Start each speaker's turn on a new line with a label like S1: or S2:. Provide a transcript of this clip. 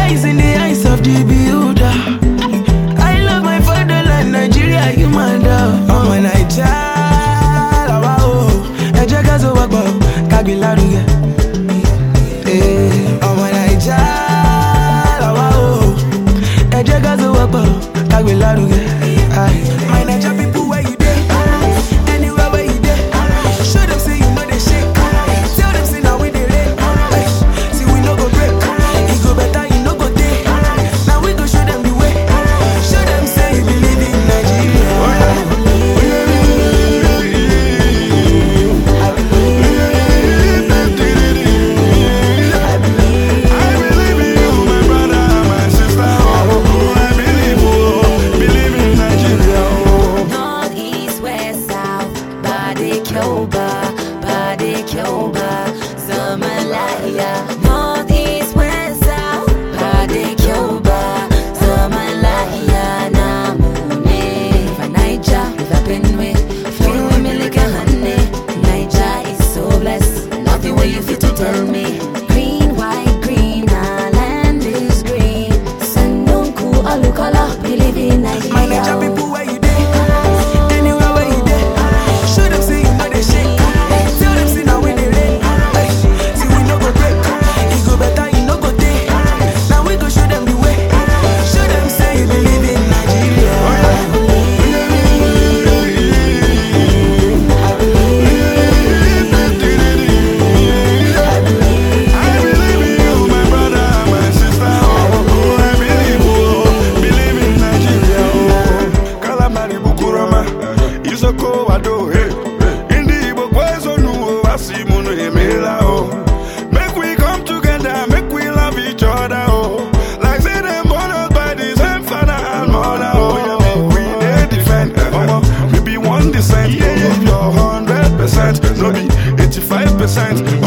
S1: eyes in the eyes of the beholder. I love my fatherland, Nigeria, you my dog. I'm a Niger, wow. I just got so walk up, Kabilaruge. I'm a Niger, wow. I just got so walk up, Kabilaruge. My Niger people, where you dey? Anywhere where you dey? Show them say you know they shake. Tell them say now we dey rake. See we no go break. It go better, you no go take. Now we go show them the way. Show them say you believe in Nigeria.
S2: North, east, west, south, Bade Kyoba, Somalia, Namune, for Niger, River Benue, free women like a honey. Niger is so blessed, nothing way you fit to tell me. Green, white, green, our land is green. Sandunku, Alukala, we live in Nigeria.
S1: My Niger people, where you dey? Anywhere where you dey? Show them say you know they shake. Tell them say now we dey rake. See we no go break. It go better, you no go take. Now we go show them the way. Show them say you believe in Nigeria.
S3: Make we come together, make we love each other, oh. Like say them born us by the same father and mother, oh. Yeah, we dey defend, we be one descent. Give your 100%, no be 85%.